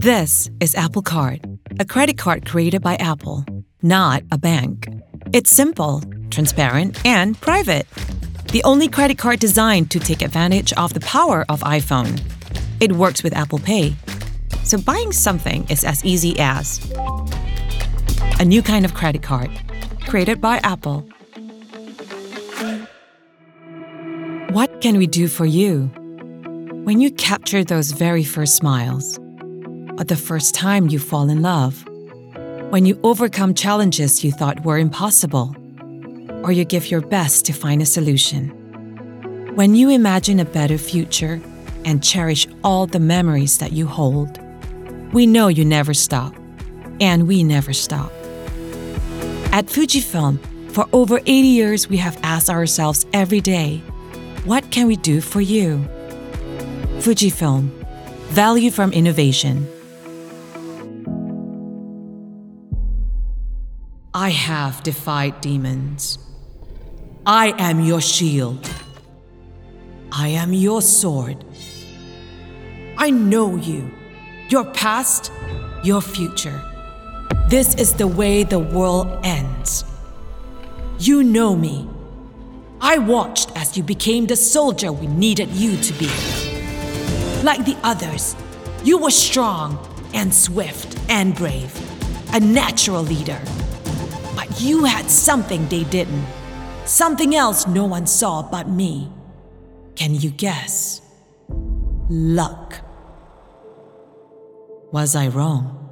This is Apple Card, a credit card created by Apple, not a bank. It's simple, transparent, and private. The only credit card designed to take advantage of the power of iPhone. It works with Apple Pay. So buying something is as easy as a new kind of credit card, created by Apple. What can we do for you? When you capture those very first smiles, or the first time you fall in love, when you overcome challenges you thought were impossible, or you give your best to find a solution, when you imagine a better future and cherish all the memories that you hold, we know you never stop, and we never stop. At Fujifilm, for over 80 years we have asked ourselves every day, what can we do for you? Fujifilm, value from innovation. I have defied demons. I am your shield. I am your sword. I know you, your past, your future. This is the way the world ends. You know me. I watched as you became the soldier we needed you to be. Like the others, you were strong and swift and brave, a natural leader. But you had something they didn't, something else no one saw but me. Can you guess? Luck. Was I wrong?